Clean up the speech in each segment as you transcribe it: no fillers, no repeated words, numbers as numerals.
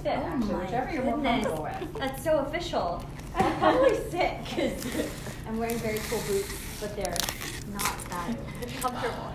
fit, actually, whichever you're more comfortable with. That's so official. I'm probably sit because I'm wearing very cool boots, but they're not that comfortable.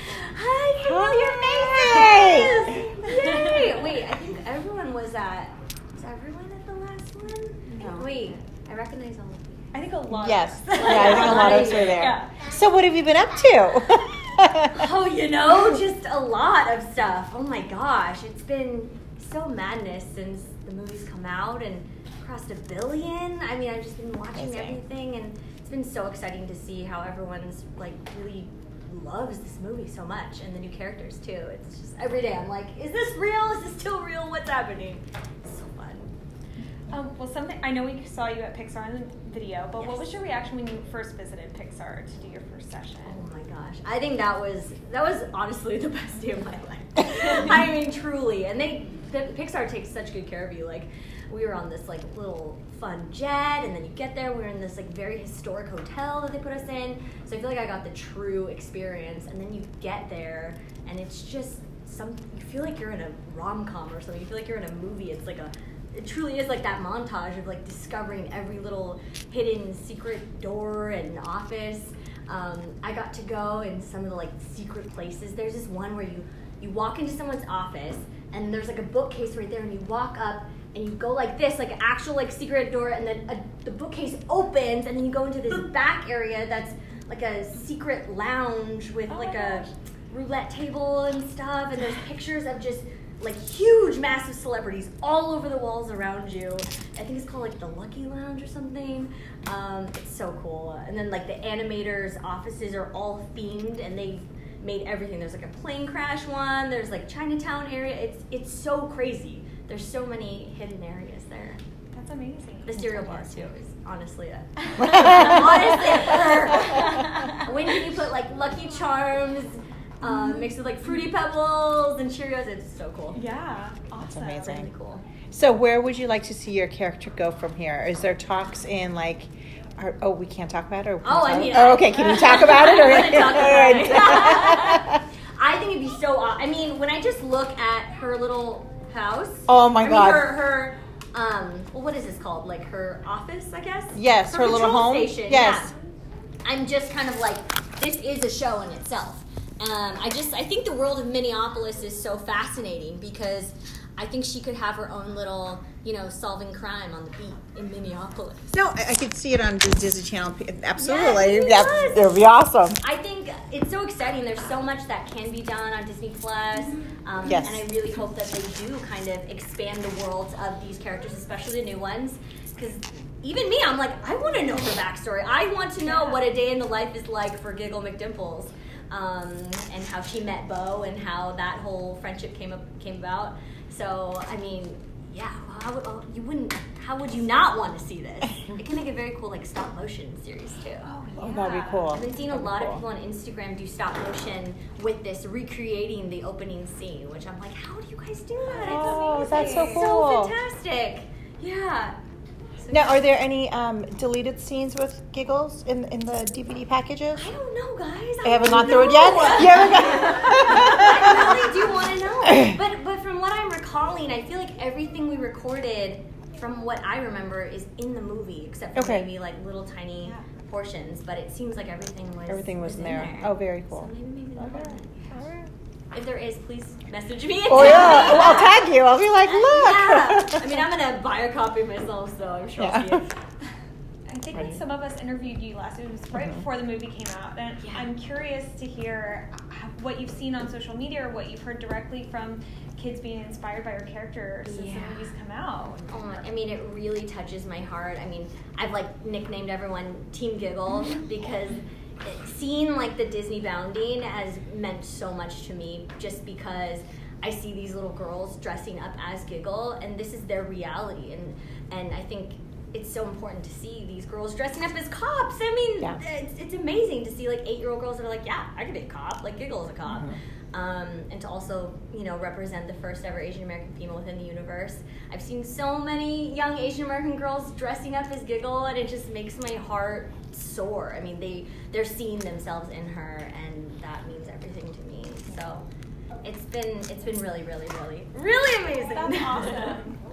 Hi, familiar faces! Yay! Wait, I think everyone was everyone at the last one? No. Wait, I recognize all of you. I think a lot Yes. of us. Yeah, I think a lot of us were there. Yeah. So what have you been up to? Oh, just a lot of stuff. Oh my gosh, it's been so madness since the movie's come out and crossed 1 billion. I mean, I've just been watching Amazing. everything, and it's been so exciting to see how everyone's like really loves this movie so much, and the new characters too. It's just every day I'm like, is this real? Is this still real? What's happening? It's so fun. Well, something I know we saw you at Pixar in the video, but Yes. what was your reaction when you first visited Pixar to do your first session? Oh my gosh, I think that was honestly the best day of my life. I mean, truly. And Pixar takes such good care of you. Like, we were on this like little fun jet, and then you get there, we were in this like very historic hotel that they put us in. So I feel like I got the true experience. And then you get there, and it's just you feel like you're in a rom-com or something. You feel like you're in a movie. It's like it truly is like that montage of like discovering every little hidden secret door and office. I got to go in some of the like secret places. There's this one where you walk into someone's office, and there's like a bookcase right there, and you walk up and you go like this, like an actual like secret door, and then the bookcase opens, and then you go into this back area that's like a secret lounge with a roulette table and stuff, and there's pictures of just like huge, massive celebrities all over the walls around you. I think it's called like the Lucky Lounge or something. It's so cool. And then like the animators' offices are all themed, and they've made everything. There's like a plane crash one. There's like Chinatown area. It's so crazy. There's so many hidden areas there. That's amazing. The cereal bar too is honestly a perk. When you put like Lucky Charms mixed with like Fruity Pebbles and Cheerios, it's so cool. Yeah, awesome. That's amazing. Really cool. So where would you like to see your character go from here? Is there talks in like, we can't talk about it? Or okay, can you talk about it? Or I'm gonna talk about it. I think it'd be so awesome. I mean, when I just look at her little house. Oh my God. Her well, what is this called? Like her office, I guess? Yes, her little patrol home. Station. Yes. Yeah. I'm just kind of like, this is a show in itself. I think the world of Minneapolis is so fascinating because I think she could have her own little, solving crime on the beat in Minneapolis. No, I could see it on the Disney Channel. Absolutely. Yes, that would be awesome. I think it's so exciting. There's so much that can be done on Disney Plus. Yes. And I really hope that they do kind of expand the worlds of these characters, especially the new ones. Because even me, I'm like, I want to know her backstory. I want to know what a day in the life is like for Giggle McDimples. And how she met Bo and how that whole friendship came about. So, I mean, yeah, how would you not want to see this? It can make a very cool, like, stop motion series, too. Oh, that'd be cool. I've been seeing a lot of people on Instagram do stop motion with this, recreating the opening scene, which I'm like, how do you guys do that? Oh, It's that's so amazing. cool. So fantastic. Yeah. Now, are there any deleted scenes with Giggles in the DVD packages? I don't know, guys. I haven't gone through it yet. You haven't I really do want to know. But from what I'm recalling, I feel like everything we recorded, from what I remember, is in the movie, except for maybe like little tiny portions. But it seems like everything was in there. Oh, very cool. So maybe Okay. not. All right. If there is, please message me. Oh yeah, well, I'll tag you. I'll be like, look. Yeah. I mean, I'm gonna buy a copy myself, so I'm sure I'll see it. I think that some of us interviewed you last. It was right before the movie came out, and I'm curious to hear what you've seen on social media or what you've heard directly from kids being inspired by your character since the movies come out. I mean, it really touches my heart. I mean, I've like nicknamed everyone Team Giggle because seeing like the Disney Bounding has meant so much to me, just because I see these little girls dressing up as Giggle, and this is their reality, and I think it's so important to see these girls dressing up as cops. I mean, it's amazing to see like 8-year-old girls that are like, yeah, I could be a cop, like Giggle is a cop. And to also, represent the first ever Asian American female within the universe. I've seen so many young Asian American girls dressing up as Giggle, and it just makes my heart soar. I mean, they're seeing themselves in her, and that means everything to me. So it's been really, really, really, really amazing. That's awesome.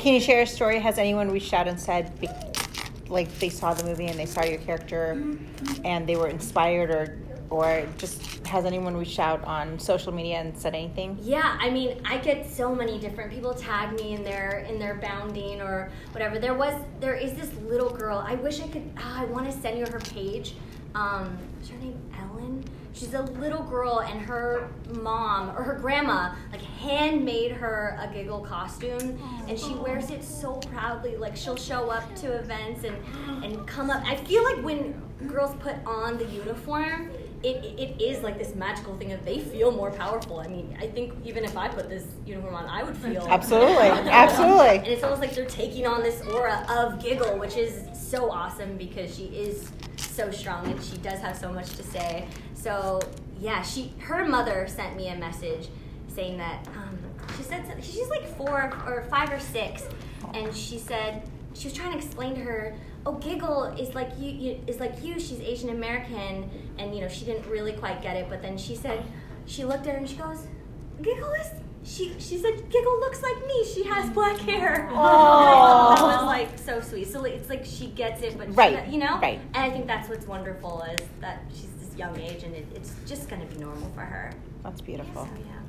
Can you share a story? Has anyone reached out and said, like, they saw the movie and they saw your character and they were inspired, or just has anyone reached out on social media and said anything? Yeah, I mean, I get so many different people tag me in their bounding or whatever. There is this little girl. I wish I could. I want to send you her page. Is her name Ellen? She's a little girl, and her mom or her grandma like handmade her a Giggle costume, and she wears it so proudly. Like, she'll show up to events and come up. I feel like when girls put on the uniform, it is like this magical thing of they feel more powerful. I mean, I think even if I put this uniform on, I would feel absolutely. And it's almost like they're taking on this aura of Giggle, which is so awesome because she is so strong and she does have so much to say. So yeah, her mother sent me a message saying that she said she's like 4 or 5 or 6, and she said she was trying to explain to her, oh, Giggle is like you. She's Asian American, and she didn't really quite get it. But then she said, she looked at her and she goes, Giggle is. She said, Giggle looks like me. She has black hair. Oh, that was like so sweet. So it's like she gets it, but right. And I think that's what's wonderful is that she's this young age, and it's just going to be normal for her. That's beautiful. So, yeah.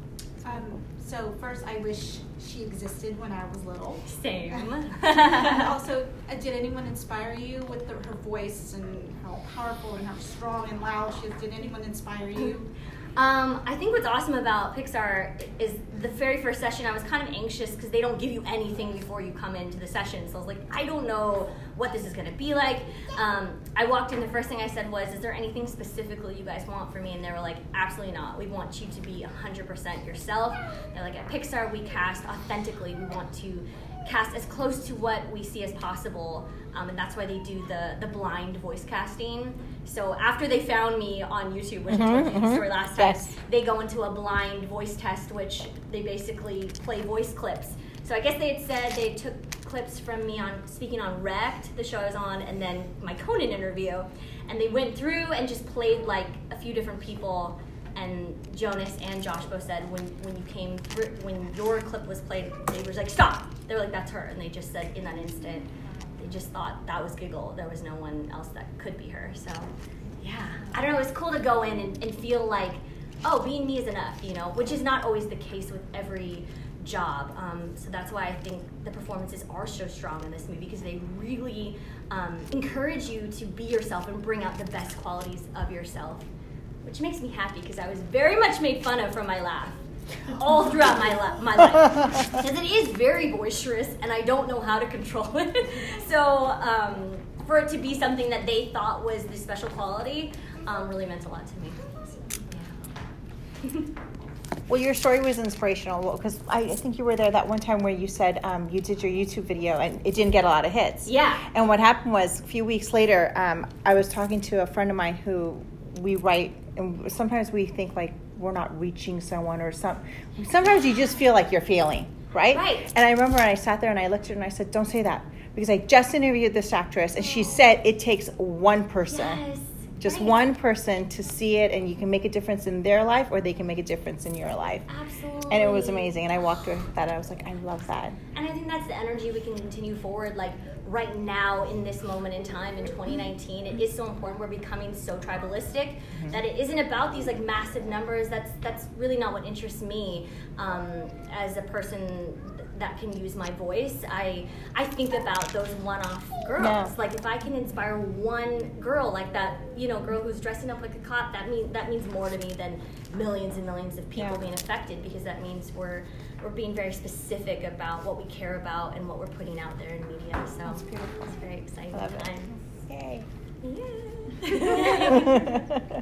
So first, I wish she existed when I was little. Same. And also, did anyone inspire you with her voice and how powerful and how strong and loud she is? Did anyone inspire you? I think what's awesome about Pixar is the very first session, I was kind of anxious because they don't give you anything before you come into the session. So I was like, I don't know what this is going to be like. I walked in, the first thing I said was, is there anything specifically you guys want from me? And they were like, absolutely not. We want you to be 100% yourself. They're like, at Pixar, we cast authentically. We want to cast as close to what we see as possible. And that's why they do the blind voice casting. So after they found me on YouTube, which I told you the story last time, they go into a blind voice test, which they basically play voice clips. So I guess they had said they took clips from me on speaking on Wrecked, the show I was on, and then my Conan interview. And they went through and just played like a few different people. And Jonas and Josh both said when you came through, when your clip was played, they were like, stop. They were like, that's her. And they just said in that instant, they just thought that was Giggle. There was no one else that could be her. So, yeah. I don't know. It's cool to go in and feel like, oh, being me is enough, which is not always the case with every job. So that's why I think the performances are so strong in this movie, because they really encourage you to be yourself and bring out the best qualities of yourself, which makes me happy because I was very much made fun of for my laugh. All throughout my life, because it is very boisterous and I don't know how to control it. So for it to be something that they thought was this special quality really meant a lot to me. So, yeah. Well, your story was inspirational because I think you were there that one time where you said you did your YouTube video and it didn't get a lot of hits. Yeah. And what happened was a few weeks later, I was talking to a friend of mine who we write, and sometimes we think like we're not reaching someone or sometimes you just feel like you're failing, right? Right. And I remember I sat there and I looked at her and I said, don't say that, because I just interviewed this actress and she said it takes one person. Yes. Just one person to see it, and you can make a difference in their life or they can make a difference in your life. Absolutely. And it was amazing. And I walked through that. I was like, I love that. And I think that's the energy we can continue forward. Like right now in this moment in time in 2019, it is so important. We're becoming so tribalistic that it isn't about these like massive numbers. That's really not what interests me as a person that can use my voice. I think about those one-off girls. Yeah. Like if I can inspire one girl like that, girl who's dressing up like a cop, that means more to me than millions and millions of people being affected, because that means we're being very specific about what we care about and what we're putting out there in media. So that's beautiful. It's very exciting time. Yay. Yeah.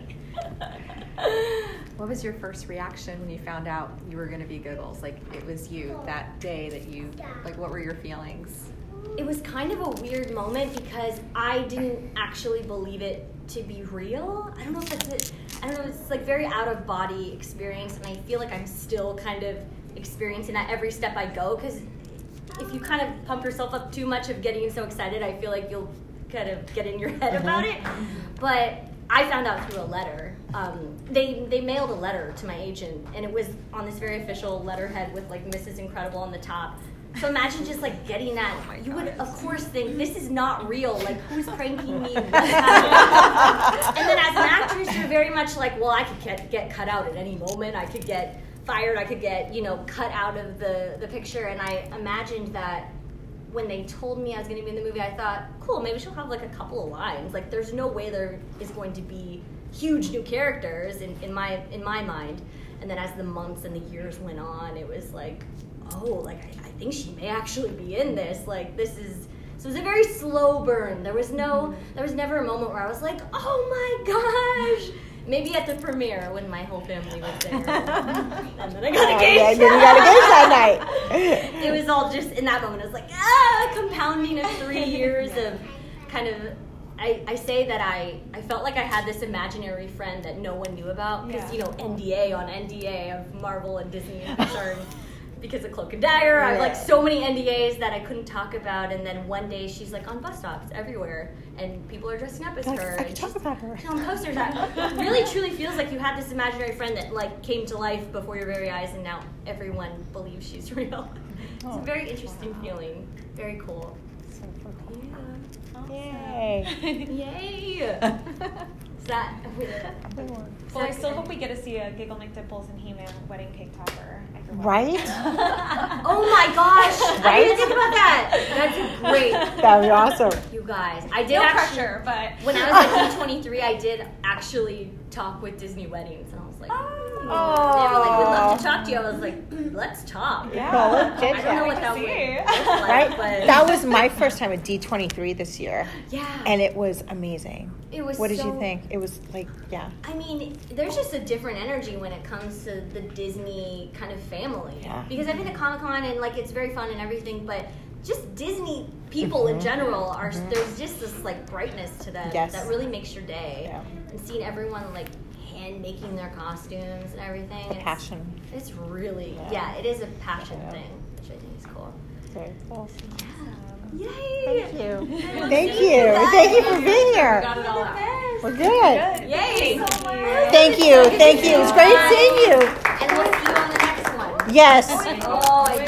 What was your first reaction when you found out you were going to be Giggles? Like, it was you that day that you, like, what were your feelings? It was kind of a weird moment because I didn't actually believe it to be real. I don't know if it's like very out of body experience, and I feel like I'm still kind of experiencing that every step I go, because if you kind of pump yourself up too much of getting so excited, I feel like you'll kind of get in your head about it. But I found out through a letter. They mailed a letter to my agent, and it was on this very official letterhead with like Mrs. Incredible on the top. So imagine just like getting that. You would of course think this is not real. Like who's pranking me? What's happening? And then as an actress, you're very much like, well, I could get cut out at any moment. I could get fired. I could get cut out of the picture. And I imagined that when they told me I was going to be in the movie, I thought, cool, maybe she'll have like a couple of lines. Like there's no way there is going to be huge new characters in my mind. And then as the months and the years went on, it was like, oh, like I think she may actually be in this. Like this is, so it was a very slow burn. There was never a moment where I was like, oh my gosh. Maybe at the premiere when my whole family was there. And then I got engaged. Yeah, then you got engaged that night. It was all just in that moment. I was like, compounding of 3 years of kind of, I say that I felt like I had this imaginary friend that no one knew about. Because, NDA on NDA of Marvel and Disney and Pixar. Because of Cloak and Dagger, I have like so many NDAs that I couldn't talk about, and then one day she's like on bus stops everywhere, and people are dressing up as her. I can talk about her. On posters. It really truly feels like you had this imaginary friend that like came to life before your very eyes, and now everyone believes she's real. It's a very interesting feeling. Very cool. Super cool. Yeah. Yay. Yay! Is that Well, I still hope we get to see a Giggle McDimples and He-Man wedding cake topper. Right? Oh my gosh! I didn't think about that. That's great. That would be awesome. You guys, I did No actually, pressure, but when I was at D23, I did actually talk with Disney Weddings, and I was like, they were like, we'd love to talk to you. I was like, let's talk. Yeah. I don't know what that would look like, Right? but That was my first time at D23 this year. yeah. And it was amazing. It was What did you so- think? It was like, yeah. I mean, there's just a different energy when it comes to the Disney kind of family. Yeah. Because I've been to Comic-Con and like it's very fun and everything, but just Disney people in general are there's just this like brightness to them Yes. that really makes your day. Yeah. And seeing everyone like hand making their costumes and everything. The passion. It's really it is a passion thing, which I think is cool. Very cool. Yay! Thank you. Thank you. Thank you for being here. Got it all out. We're good. Yay! Thank you. Thank you. It was great seeing you. And we'll see you on the next one. Yes. Oh, I